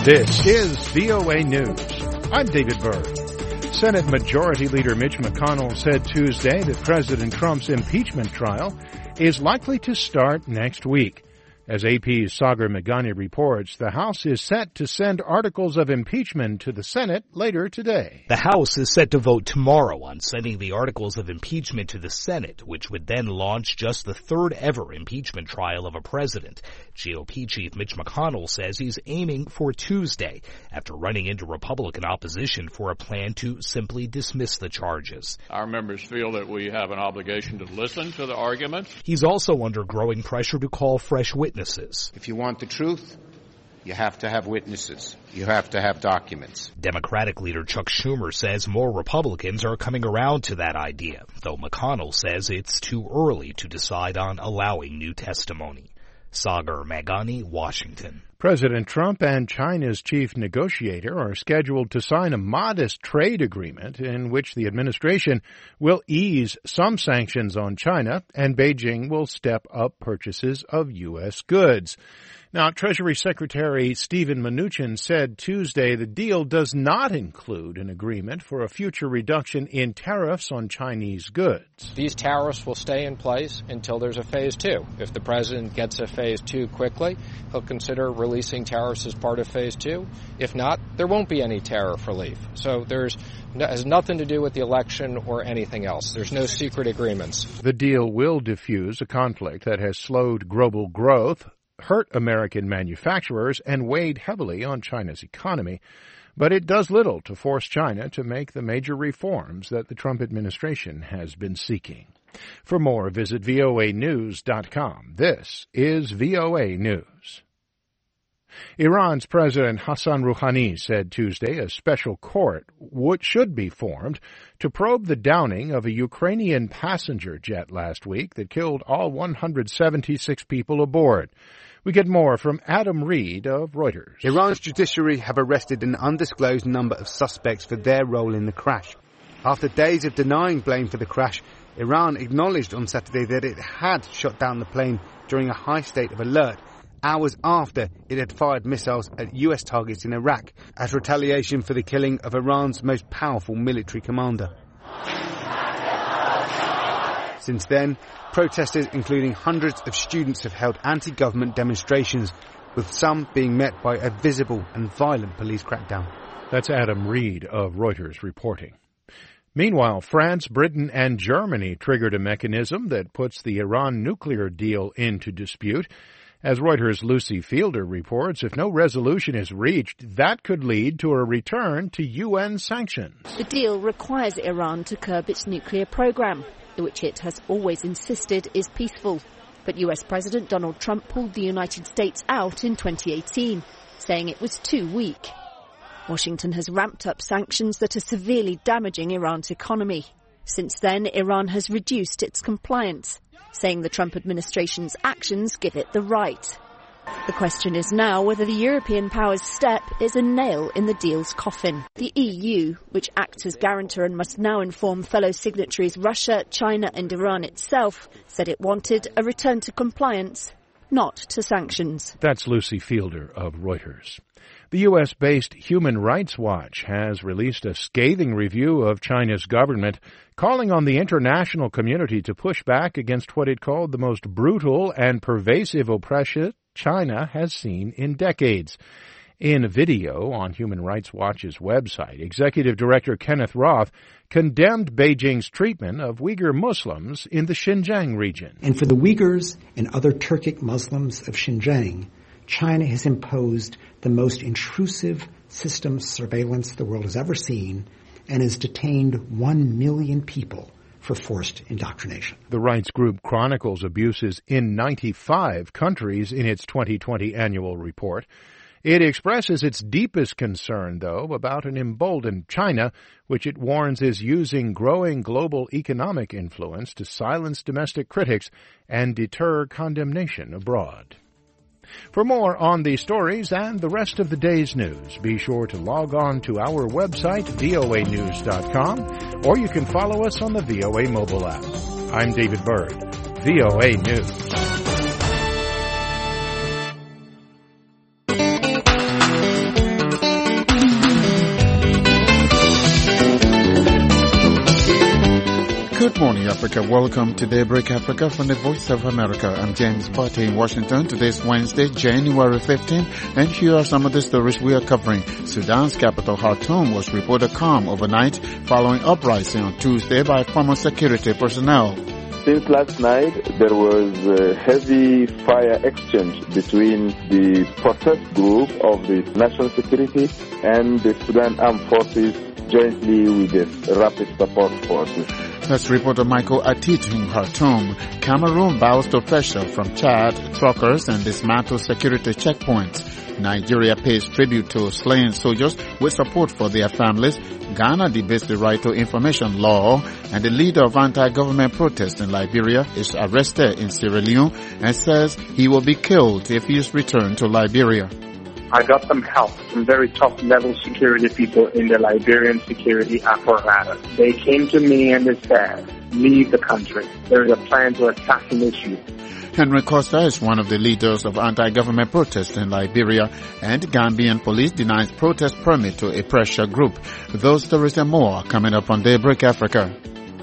This is VOA News. I'm David Byrd. Senate Majority Leader Mitch McConnell said Tuesday that President Trump's impeachment trial is likely to start next week. As AP's Sagar Meghani reports, the House is set to send articles of impeachment to the Senate later today. The House is set to vote tomorrow on sending the articles of impeachment to the Senate, which would then launch just the third ever impeachment trial of a president. GOP Chief Mitch McConnell says he's aiming for Tuesday after running into Republican opposition for a plan to simply dismiss the charges. Our members feel that we have an obligation to listen to the arguments. He's also under growing pressure to call fresh witnesses. If you want the truth, you have to have witnesses. You have to have documents. Democratic leader Chuck Schumer says more Republicans are coming around to that idea, though McConnell says it's too early to decide on allowing new testimony. Sagar Meghani, Washington. President Trump and China's chief negotiator are scheduled to sign a modest trade agreement in which the administration will ease some sanctions on China and Beijing will step up purchases of U.S. goods. Now, Treasury Secretary Steven Mnuchin said Tuesday the deal does not include an agreement for a future reduction in tariffs on Chinese goods. These tariffs will stay in place until there's a phase two. If the president gets a phase two quickly, he'll consider releasing tariffs as part of phase two. If not, there won't be any tariff relief. So has nothing to do with the election or anything else. There's no secret agreements. The deal will diffuse a conflict that has slowed global growth, hurt American manufacturers, and weighed heavily on China's economy. But it does little to force China to make the major reforms that the Trump administration has been seeking. For more, visit voanews.com. This is VOA News. Iran's President Hassan Rouhani said Tuesday a special court should be formed to probe the downing of a Ukrainian passenger jet last week that killed all 176 people aboard. We get more from Adam Reed of Reuters. Iran's judiciary have arrested an undisclosed number of suspects for their role in the crash. After days of denying blame for the crash, Iran acknowledged on Saturday that it had shot down the plane during a high state of alert, hours after it had fired missiles at U.S. targets in Iraq as retaliation for the killing of Iran's most powerful military commander. Since then, protesters, including hundreds of students, have held anti-government demonstrations, with some being met by a visible and violent police crackdown. That's Adam Reed of Reuters reporting. Meanwhile, France, Britain, and Germany triggered a mechanism that puts the Iran nuclear deal into dispute. As Reuters' Lucy Fielder reports, if no resolution is reached, that could lead to a return to UN sanctions. The deal requires Iran to curb its nuclear program, which it has always insisted is peaceful. But US President Donald Trump pulled the United States out in 2018, saying it was too weak. Washington has ramped up sanctions that are severely damaging Iran's economy. Since then, Iran has reduced its compliance, saying the Trump administration's actions give it the right. The question is now whether the European powers' step is a nail in the deal's coffin. The EU, which acts as guarantor and must now inform fellow signatories Russia, China and Iran itself, said it wanted a return to compliance, not to sanctions. That's Lucy Fielder of Reuters. The U.S.-based Human Rights Watch has released a scathing review of China's government, calling on the international community to push back against what it called the most brutal and pervasive oppression China has seen in decades. In a video on Human Rights Watch's website, Executive Director Kenneth Roth condemned Beijing's treatment of Uyghur Muslims in the Xinjiang region. And for the Uyghurs and other Turkic Muslims of Xinjiang, China has imposed the most intrusive system of surveillance the world has ever seen and has detained 1 million people for forced indoctrination. The rights group chronicles abuses in 95 countries in its 2020 annual report. It expresses its deepest concern, though, about an emboldened China, which it warns is using growing global economic influence to silence domestic critics and deter condemnation abroad. For more on these stories and the rest of the day's news, be sure to log on to our website, voanews.com, or you can follow us on the VOA mobile app. I'm David Byrd, VOA News. Good morning, Africa. Welcome to Daybreak Africa from the Voice of America. I'm James Barty in Washington. Today's Wednesday, January 15, and here are some of the stories we are covering. Sudan's capital, Khartoum, was reported calm overnight following uprising on Tuesday by former security personnel. Since last night, there was a heavy fire exchange between the protest group of the National Security and the Sudan Armed Forces jointly with the Rapid Support Forces. That's reporter Michael Atit in Khartoum. Cameroon bows to pressure from Chad, truckers, and dismantled security checkpoints. Nigeria pays tribute to slain soldiers with support for their families. Ghana debates the right to information law, and the leader of anti-government protests in Liberia is arrested in Sierra Leone and says he will be killed if he is returned to Liberia. I got some help from very top-level security people in the Liberian security apparatus. They came to me and they said, leave the country. There is a plan to assassinate you. Henry Costa is one of the leaders of anti-government protests in Liberia, and Gambian police denies protest permit to a pressure group. Those stories and more coming up on Daybreak Africa.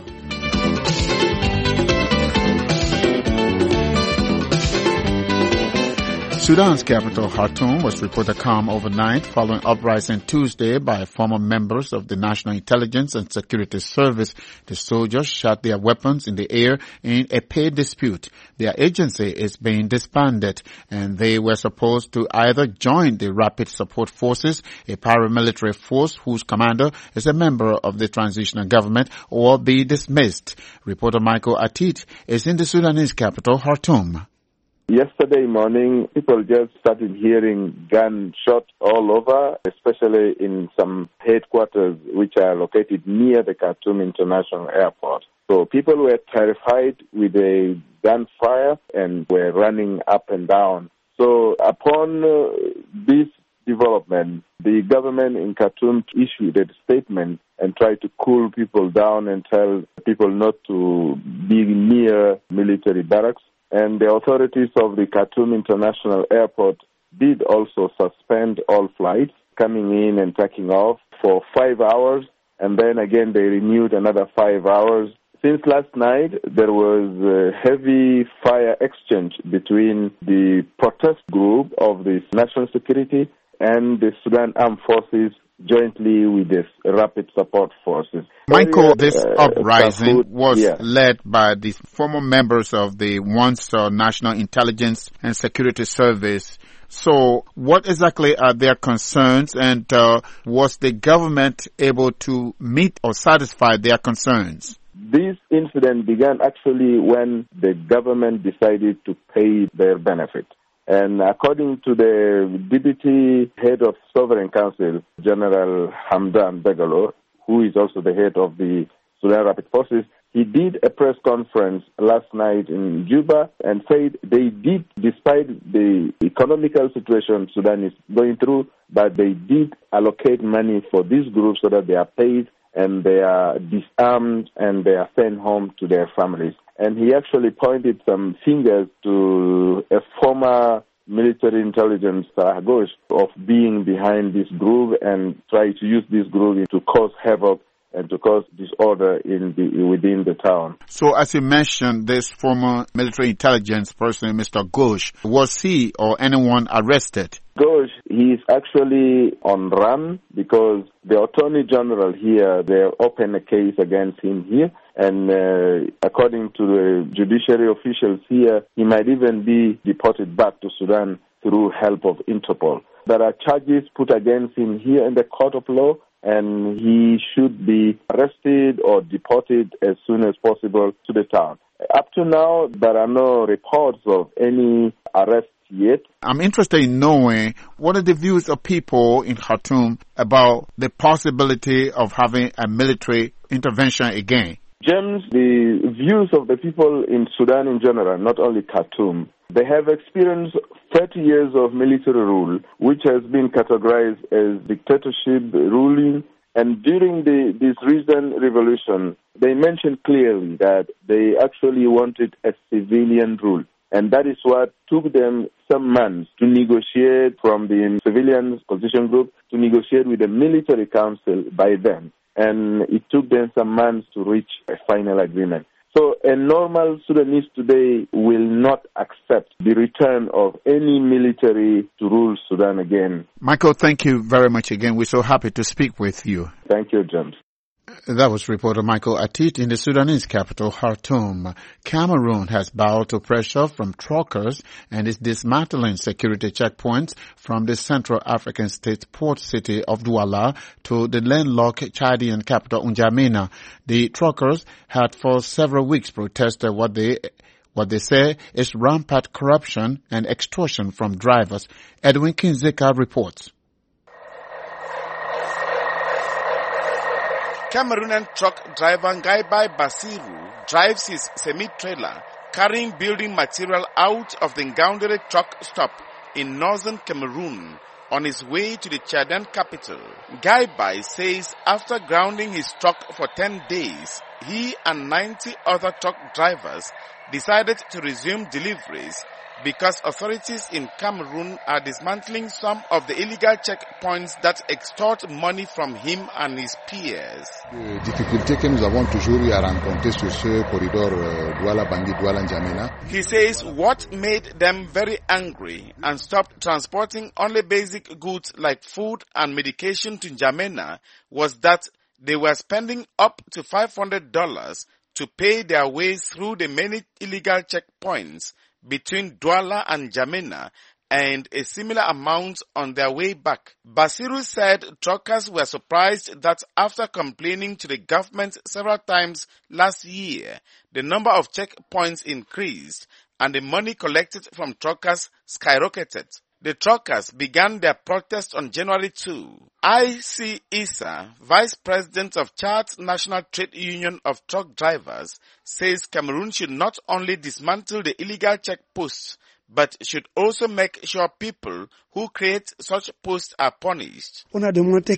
Sudan's capital, Khartoum, was reported calm overnight following uprising Tuesday by former members of the National Intelligence and Security Service. The soldiers shot their weapons in the air in a pay dispute. Their agency is being disbanded, and they were supposed to either join the Rapid Support Forces, a paramilitary force whose commander is a member of the transitional government, or be dismissed. Reporter Michael Atit is in the Sudanese capital, Khartoum. Yesterday morning, people just started hearing gunshots all over, especially in some headquarters which are located near the Khartoum International Airport. So people were terrified with the gunfire and were running up and down. So upon this development, the government in Khartoum issued a statement and tried to cool people down and tell people not to be near military barracks. And the authorities of the Khartoum International Airport did also suspend all flights coming in and taking off for 5 hours, and then again they renewed another 5 hours. Since last night, there was a heavy fire exchange between the protest group of the National Security and the Sudan Armed Forces jointly with the Rapid Support Forces. Michael, this uprising was led by the former members of the once National Intelligence and Security Service. So what exactly are their concerns, and was the government able to meet or satisfy their concerns? This incident began actually when the government decided to pay their benefit. And according to the deputy head of Sovereign Council, General Hamdan Dagalo, who is also the head of the Sudan Rapid Forces, he did a press conference last night in Juba and said they did, despite the economical situation Sudan is going through, but they did allocate money for this group so that they are paid and they are disarmed and they are sent home to their families. And he actually pointed some fingers to a former military intelligence Ghosh of being behind this group and try to use this group to cause havoc and to cause disorder within the town. So as you mentioned, this former military intelligence person, Mr. Ghosh, was he or anyone arrested? Ghosh, he is actually on run because the Attorney General here, they opened a case against him here. And according to the judiciary officials here, he might even be deported back to Sudan through help of Interpol. There are charges put against him here in the court of law, and he should be arrested or deported as soon as possible to the town. Up to now, there are no reports of any arrest yet. I'm interested in knowing what are the views of people in Khartoum about the possibility of having a military intervention again. James, the views of the people in Sudan in general, not only Khartoum, they have experienced 30 years of military rule, which has been categorized as dictatorship ruling. And during this recent revolution, they mentioned clearly that they actually wanted a civilian rule. And that is what took them some months to negotiate from the civilian opposition group to negotiate with the military council by then. and it took them some months to reach a final agreement. So a normal Sudanese today will not accept the return of any military to rule Sudan again. Michael, thank you very much again. We're so happy to speak with you. Thank you, James. That was reporter Michael Atit in the Sudanese capital, Khartoum. Cameroon has bowed to pressure from truckers and is dismantling security checkpoints from the Central African state port city of Douala to the landlocked Chadian capital, N'Djamena. The truckers had for several weeks protested what they say is rampant corruption and extortion from drivers. Edwin Kinzeka reports. Cameroonian truck driver Ngaibai Basiru drives his semi-trailer carrying building material out of the Ngaoundéré truck stop in northern Cameroon on his way to the Chadian capital. Ngaibai says after grounding his truck for 10 days, he and 90 other truck drivers decided to resume deliveries because authorities in Cameroon are dismantling some of the illegal checkpoints that extort money from him and his peers. Les difficultés que nous avons toujours eu à rencontrer sur ce corridor Douala-Bangui-Douala-N'Djamena. He says what made them very angry and stopped transporting only basic goods like food and medication to N'Djamena was that they were spending up to $500 to pay their way through the many illegal checkpoints between Douala and N'Djamena and a similar amount on their way back. Basiru said truckers were surprised that after complaining to the government several times last year, the number of checkpoints increased and the money collected from truckers skyrocketed. The truckers began their protest on January 2. I.C. Issa, Vice President of Chad's National Trade Union of Truck Drivers, says Cameroon should not only dismantle the illegal checkposts, but should also make sure people who create such posts are punished. On a demandé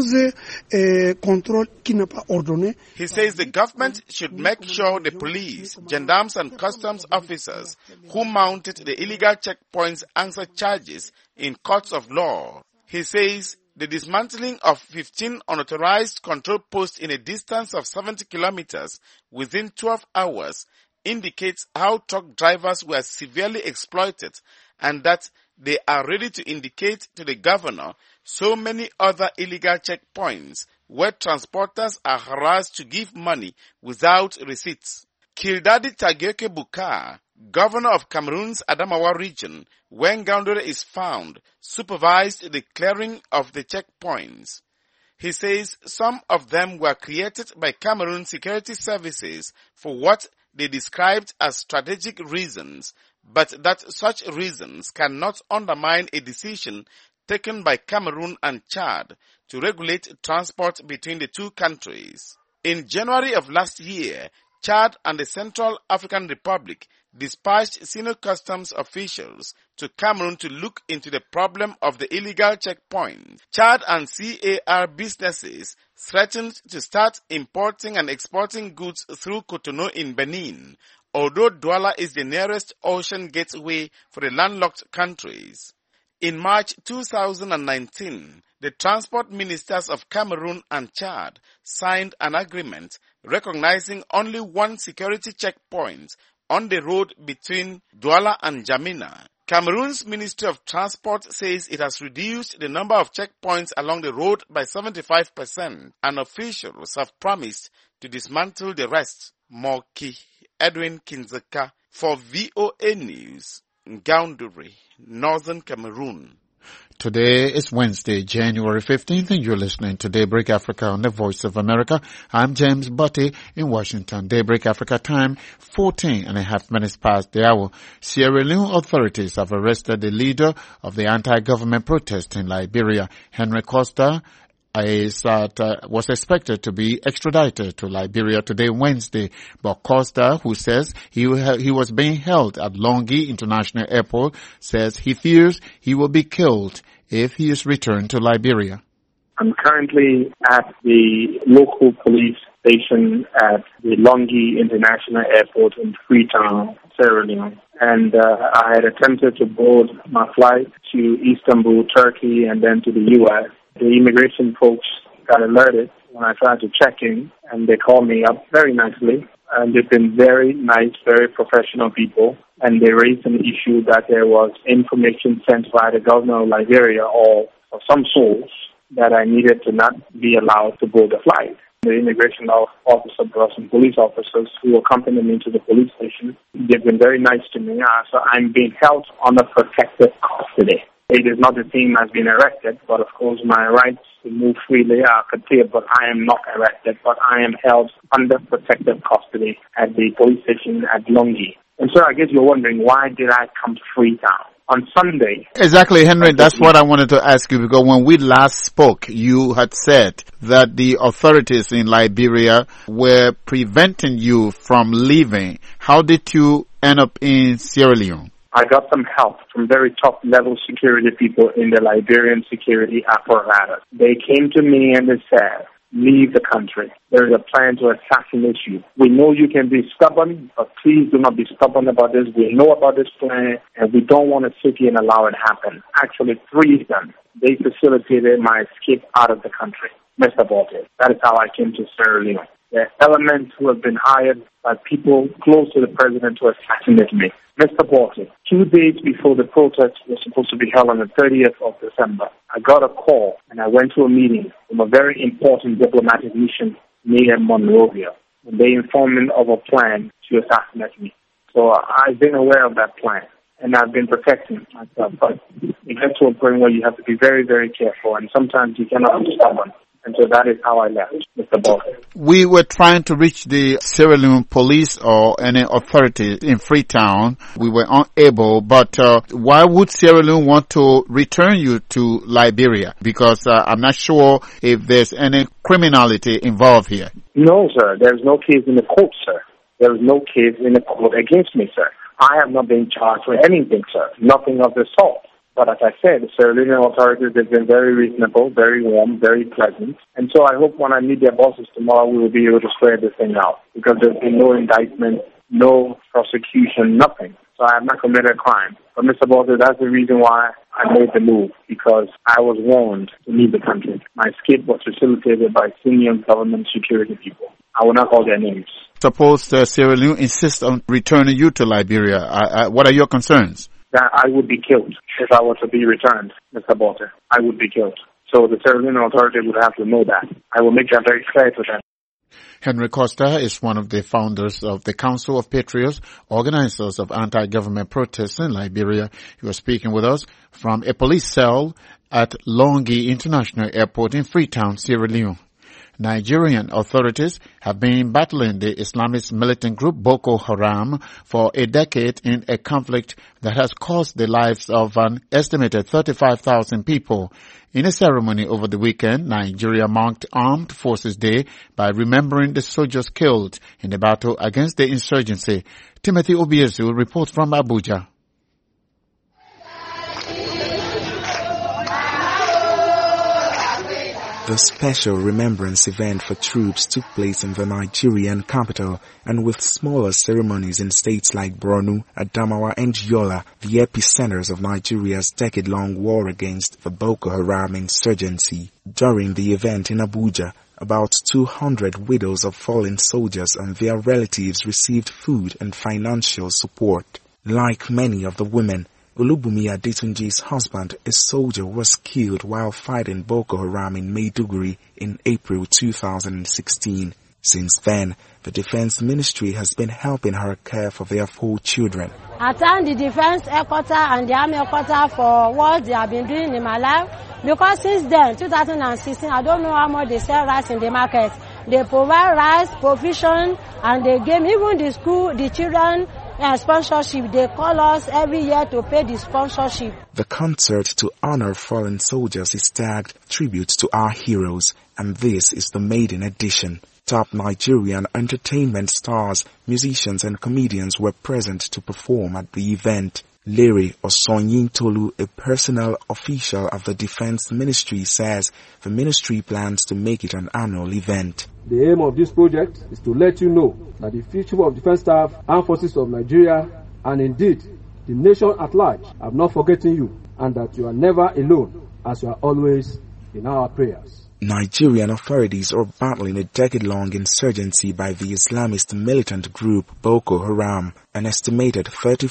15 contrôles qui n'ont pas ordonné. He says the government should make sure the police, gendarmes and customs officers who mounted the illegal checkpoints answer charges in courts of law. He says the dismantling of 15 unauthorized control posts in a distance of 70 kilometers within 12 hours indicates how truck drivers were severely exploited and that they are ready to indicate to the governor so many other illegal checkpoints where transporters are harassed to give money without receipts. Kildadi Tagioke Bukar, governor of Cameroon's Adamawa region, where Ngaoundéré is found, supervised the clearing of the checkpoints. He says some of them were created by Cameroon security services for what they described as strategic reasons, but that such reasons cannot undermine a decision taken by Cameroon and Chad to regulate transport between the two countries. In January of last year, Chad and the Central African Republic dispatched senior customs officials to Cameroon to look into the problem of the illegal checkpoint. Chad and CAR businesses threatened to start importing and exporting goods through Cotonou in Benin, although Douala is the nearest ocean gateway for the landlocked countries. In March 2019, the transport ministers of Cameroon and Chad signed an agreement recognizing only one security checkpoint on the road between Douala and N'Djamena. Cameroon's Ministry of Transport says it has reduced the number of checkpoints along the road by 75%, and officials have promised to dismantle the rest. Moki Edwin Kinzeka for VOA News, Ngaoundéré, Northern Cameroon. Today is Wednesday, January 15th, and you're listening to Daybreak Africa on the Voice of America. I'm James Butty in Washington. Daybreak Africa time, 14.5 minutes past the hour. Sierra Leone authorities have arrested the leader of the anti-government protest in Liberia, Henry Costa, was expected to be extradited to Liberia today, Wednesday. But Costa, who says he was being held at Longhi International Airport, says he fears he will be killed if he is returned to Liberia. I'm currently at the local police station at the Longhi International Airport in Freetown, Sierra Leone. And I had attempted to board my flight to Istanbul, Turkey, and then to the U.S. The immigration folks got alerted when I tried to check in, and they called me up very nicely. And they've been very nice, very professional people. And they raised an issue that there was information sent by the governor of Liberia or some source that I needed to not be allowed to board the flight. The immigration officer brought some police officers who accompanied me to the police station. They've been very nice to me. So I'm being held under protective custody. It is not the team has been arrested, but of course my rights to move freely are curtailed, but I am not arrested, but I am held under protective custody at the police station at Longi. And so I guess you're wondering, why did I come to Freetown on Sunday? Exactly, Henry, that's what I wanted to ask you, because when we last spoke, you had said that the authorities in Liberia were preventing you from leaving. How did you end up in Sierra Leone? I got some help from very top-level security people in the Liberian security apparatus. They came to me and they said, leave the country. There is a plan to assassinate you. We know you can be stubborn, but please do not be stubborn about this. We know about this plan, and we don't want to sit here and allow it happen. Actually, 3 of them, they facilitated my escape out of the country. Mr. Baltic. That is how I came to Sierra Leone. There are elements who have been hired by people close to the president to assassinate me. Mr. Baltic, 2 days before the protest was supposed to be held on the 30th of December, I got a call and I went to a meeting from a very important diplomatic mission near Monrovia. And they informed me of a plan to assassinate me. So I've been aware of that plan and I've been protecting myself. But it gets to a point where you have to be very, very careful, and sometimes you cannot be stubborn. And so that is how I left, Mr. Baltic. We were trying to reach the Sierra Leone police or any authority in Freetown. We were unable, but why would Sierra Leone want to return you to Liberia? Because I'm not sure if there's any criminality involved here. No, sir. There's no case in the court, sir. There is no case in the court against me, sir. I have not been charged with anything, sir. Nothing of the sort. But as I said, the Sierra Leone authorities have been very reasonable, very warm, very pleasant. And so I hope when I meet their bosses tomorrow, we will be able to square this thing out. Because there's been no indictment, no prosecution, nothing. So I have not committed a crime. But Mr. Baltic, that's the reason why I made the move. Because I was warned to leave the country. My escape was facilitated by senior government security people. I will not call their names. Suppose Sierra Leone insists on returning you to Liberia. What are your concerns? That I would be killed if I were to be returned, Mr. Baltic. I would be killed. So the Sierra Leone authority would have to know that. I will make that very clear to them. Henry Costa is one of the founders of the Council of Patriots, organizers of anti-government protests in Liberia. He was speaking with us from a police cell at Longi International Airport in Freetown, Sierra Leone. Nigerian authorities have been battling the Islamist militant group Boko Haram for a decade in a conflict that has cost the lives of an estimated 35,000 people. In a ceremony over the weekend, Nigeria marked Armed Forces Day by remembering the soldiers killed in the battle against the insurgency. Timothy Obiezu reports from Abuja. The special remembrance event for troops took place in the Nigerian capital, and with smaller ceremonies in states like Borno, Adamawa and Yola, the epicenters of Nigeria's decade-long war against the Boko Haram insurgency. During the event in Abuja, about 200 widows of fallen soldiers and their relatives received food and financial support. Like many of the women, Olubumi Adetunji's husband, a soldier, was killed while fighting Boko Haram in Maiduguri in April 2016. Since then, the Defense Ministry has been helping her care for their 4 children. I thank the Defense Headquarters and the Army Headquarters for what they have been doing in my life. Because since then, 2016, I don't know how much they sell rice in the market. They provide rice, provision, and they give even the school, the children, sponsorship. They call us every year to pay the sponsorship. The concert to honor fallen soldiers is tagged Tribute to Our Heroes, and this is the maiden edition. Top Nigerian entertainment stars, musicians and comedians were present to perform at the event. Larry Osonyintolu, a personnel official of the Defense Ministry, says the ministry plans to make it an annual event. The aim of this project is to let you know that the future of defense staff, armed forces of Nigeria, and indeed the nation at large have not forgotten you, and that you are never alone, as you are always in our prayers. Nigerian authorities are battling a decade-long insurgency by the Islamist militant group Boko Haram. An estimated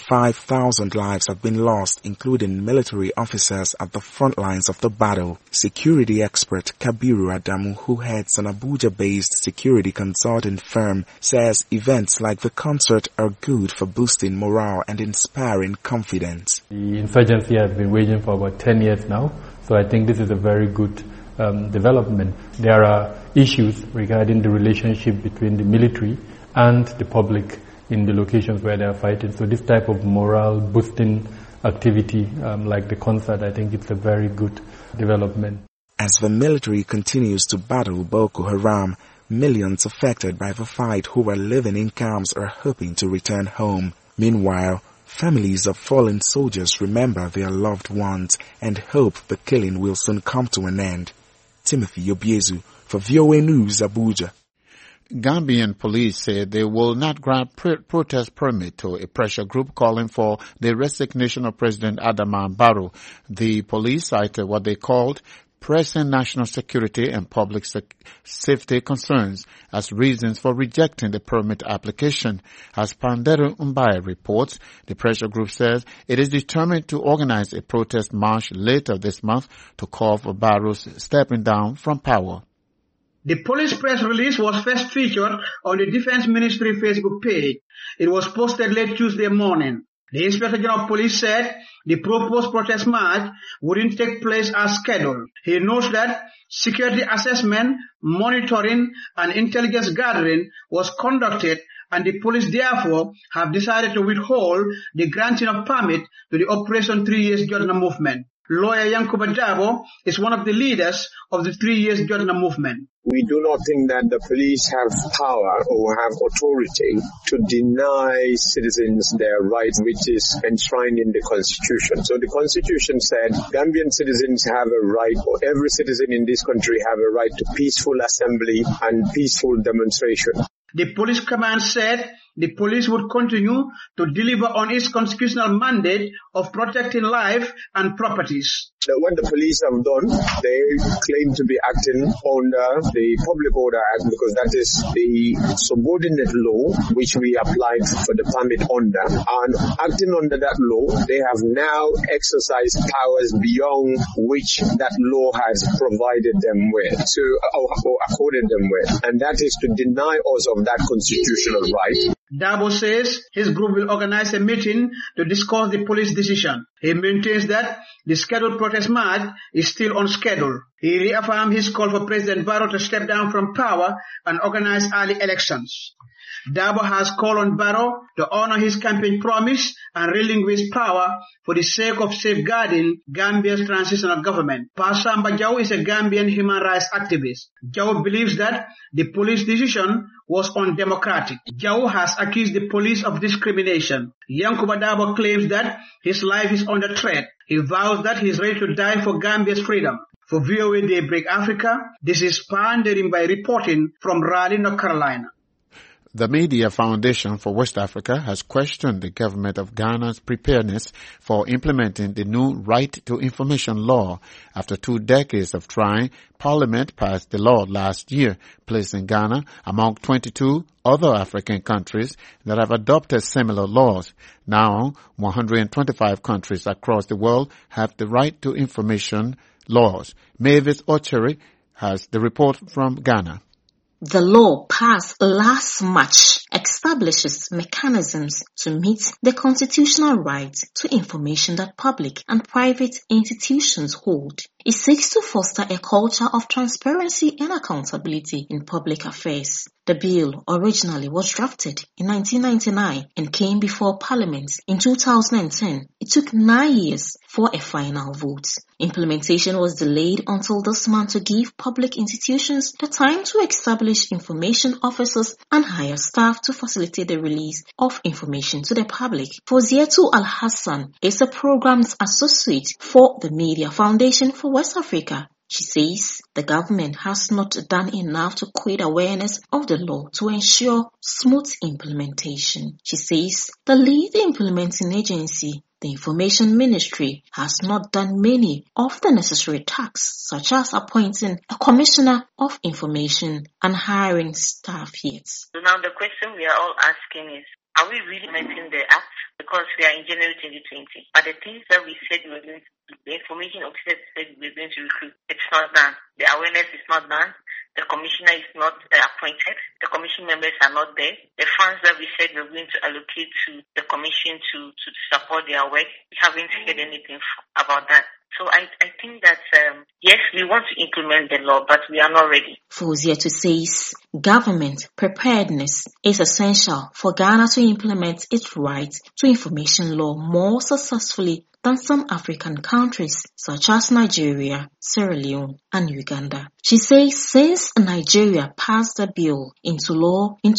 35,000 lives have been lost, including military officers at the front lines of the battle. Security expert Kabiru Adamu, who heads an Abuja-based security consulting firm, says events like the concert are good for boosting morale and inspiring confidence. The insurgency has been waging for about 10 years now, so I think this is a very good development. There are issues regarding the relationship between the military and the public in the locations where they are fighting. So this type of morale boosting activity like the concert, I think it's a very good development. As the military continues to battle Boko Haram, millions affected by the fight who are living in camps are hoping to return home. Meanwhile, families of fallen soldiers remember their loved ones and hope the killing will soon come to an end. Timothy Obiezu for VOA News, Abuja. Gambian police say they will not grant protest permit to a pressure group calling for the resignation of President Adama Barrow. The police cited what they called pressing national security and public safety concerns as reasons for rejecting the permit application. As Pandero Mbaye reports, the pressure group says it is determined to organize a protest march later this month to call for Barrow's stepping down from power. The police press release was first featured on the Defense Ministry Facebook page. It was posted late Tuesday morning. The Inspector General of Police said the proposed protest march wouldn't take place as scheduled. He notes that security assessment, monitoring, and intelligence gathering was conducted, and the police therefore have decided to withhold the granting of permit to the Operation 3 Years Jodna movement. Lawyer Yankuba Dabo is one of the leaders of the 3 Years Jodna movement. We do not think that the police have power or have authority to deny citizens their rights, which is enshrined in the Constitution. So the Constitution said Gambian citizens have a right, or every citizen in this country have a right to peaceful assembly and peaceful demonstration. The police command said the police would continue to deliver on its constitutional mandate of protecting life and properties. What the police have done, they claim to be acting under the Public Order Act because that is the subordinate law which we applied for the permit under. And acting under that law, they have now exercised powers beyond which that law has provided them with, or accorded them with. And that is to deny us of that constitutional right. Dabo says his group will organize a meeting to discuss the police decision. He maintains that the scheduled protest march is still on schedule. He reaffirmed his call for President Barrow to step down from power and organize early elections. Dabo has called on Barrow to honor his campaign promise and relinquish power for the sake of safeguarding Gambia's transitional government. Pasamba Jaw is a Gambian human rights activist. Jaw believes that the police decision was undemocratic. Jaw has accused the police of discrimination. Yankuba Dabo claims that his life is under threat. He vows that he is ready to die for Gambia's freedom. For VOA Daybreak Africa, this is Pandering by reporting from Raleigh, North Carolina. The Media Foundation for West Africa has questioned the government of Ghana's preparedness for implementing the new Right to Information law. After 2 decades of trying, Parliament passed the law last year, placing Ghana among 22 other African countries that have adopted similar laws. Now, 125 countries across the world have the Right to Information laws. Mavis Ocheri has the report from Ghana. The law passed last March establishes mechanisms to meet the constitutional right to information that public and private institutions hold. It seeks to foster a culture of transparency and accountability in public affairs. The bill originally was drafted in 1999 and came before Parliament in 2010. It took 9 years for a final vote. Implementation was delayed until this month to give public institutions the time to establish information officers and hire staff to facilitate the release of information to the public. Fozietu Al-Hassan is a programs associate for the Media Foundation for West Africa. She says the government has not done enough to create awareness of the law to ensure smooth implementation. She says the lead implementing agency the Information Ministry has not done many of the necessary tasks, such as appointing a Commissioner of Information and hiring staff yet. So now the question we are all asking is, are we really implementing the act? Because we are in January 2020. But the things that we said we were going to do, the information officers said we were going to recruit, it's not done. The awareness is not done. The commissioner is not appointed. The commission members are not there. The funds that we said we were going to allocate to the commission to support their work, we haven't heard anything about that. So I think that, yes, we want to implement the law, but we are not ready. Fozietu says government preparedness is essential for Ghana to implement its right to information law more successfully than some African countries such as Nigeria, Sierra Leone, and Uganda. She says since Nigeria passed the bill into law in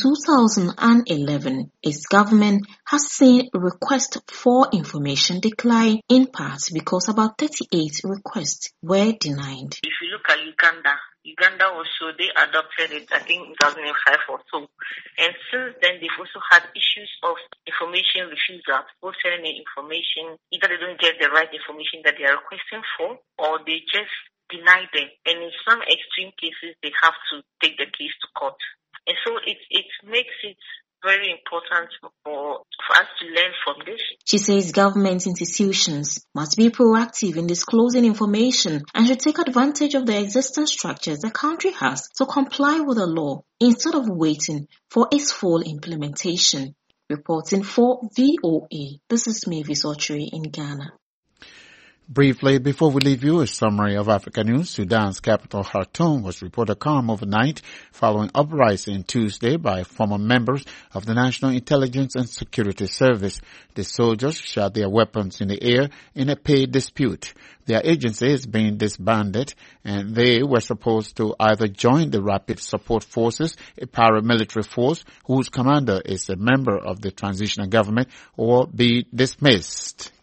2011, its government has seen requests for information decline in part because about 38 requests were denied. If you look at Uganda also, they adopted it, I think, in 2005 or so. And since then, they've also had issues of information refusal. People sending information, either they don't get the right information that they are requesting for, or they just deny them. And in some extreme cases, they have to take the case to court. And so it makes it very important for us to learn from this. She says government institutions must be proactive in disclosing information and should take advantage of the existing structures the country has to comply with the law instead of waiting for its full implementation. Reporting for VOA, this is Mavis Ochiri in Ghana. Briefly, before we leave you, a summary of Africa news. Sudan's capital, Khartoum, was reported calm overnight following uprising Tuesday by former members of the National Intelligence and Security Service. The soldiers shot their weapons in the air in a pay dispute. Their agency is being disbanded, and they were supposed to either join the Rapid Support Forces, a paramilitary force whose commander is a member of the transitional government, or be dismissed.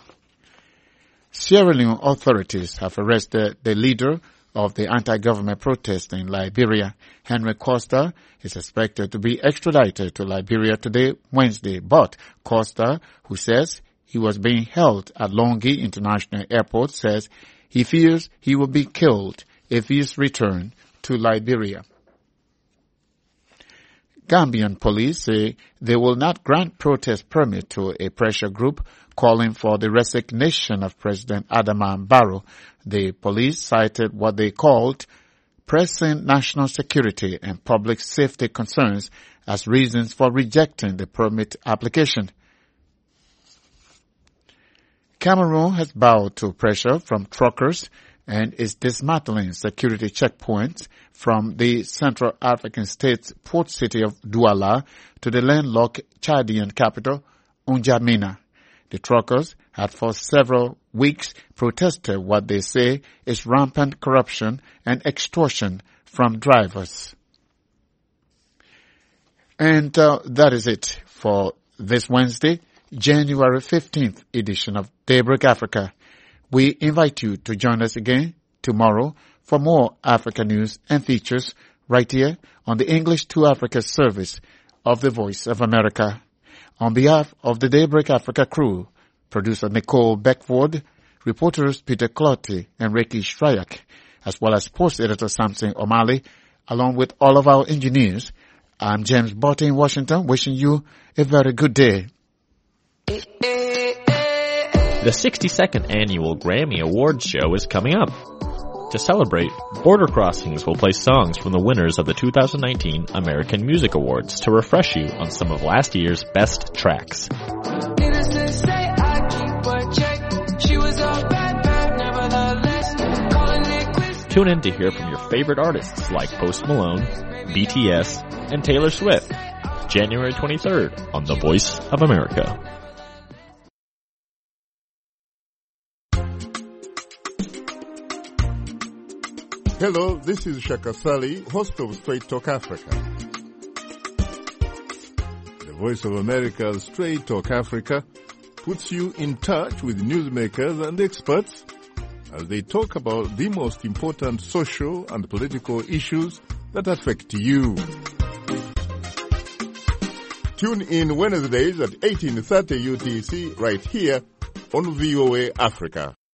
Sierra Leone authorities have arrested the leader of the anti-government protest in Liberia. Henry Costa is expected to be extradited to Liberia today, Wednesday, but Costa, who says he was being held at Longhi International Airport, says he fears he will be killed if he is returned to Liberia. Gambian police say they will not grant protest permit to a pressure group calling for the resignation of President Adama Barrow. The police cited what they called pressing national security and public safety concerns as reasons for rejecting the permit application. Cameroon has bowed to pressure from truckers and is dismantling security checkpoints from the Central African state's port city of Douala to the landlocked Chadian capital, N'Djamena. The truckers had for several weeks protested what they say is rampant corruption and extortion from drivers. And that is it for this Wednesday, January 15th edition of Daybreak Africa. We invite you to join us again tomorrow for more Africa news and features right here on the English to Africa service of the Voice of America. On behalf of the Daybreak Africa crew, producer Nicole Beckford, reporters Peter Clottey and Ricky Shryak, as well as sports editor Samson O'Malley, along with all of our engineers, I'm James Botte in Washington, wishing you a very good day. The 62nd Annual Grammy Awards show is coming up. To celebrate, Border Crossings will play songs from the winners of the 2019 American Music Awards to refresh you on some of last year's best tracks. Tune in to hear from your favorite artists like Post Malone, BTS, and Taylor Swift, January 23rd on The Voice of America. Hello, this is Shaka Sali, host of Straight Talk Africa. The Voice of America's Straight Talk Africa puts you in touch with newsmakers and experts as they talk about the most important social and political issues that affect you. Tune in Wednesdays at 18:30 UTC right here on VOA Africa.